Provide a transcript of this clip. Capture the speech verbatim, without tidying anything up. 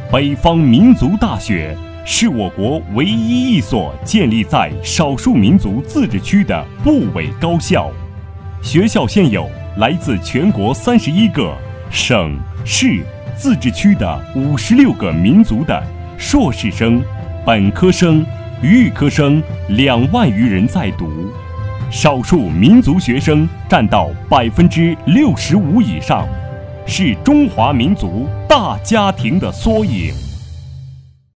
北方民族大学是我国唯一一所建立在少数民族自治区的部委高校。学校现有来自全国三十一个省市自治区的五十六个民族的硕士生、本科生、预科生两万余人在读，少数民族学生占到百分之六十五以上，是中华民族大家庭的缩影。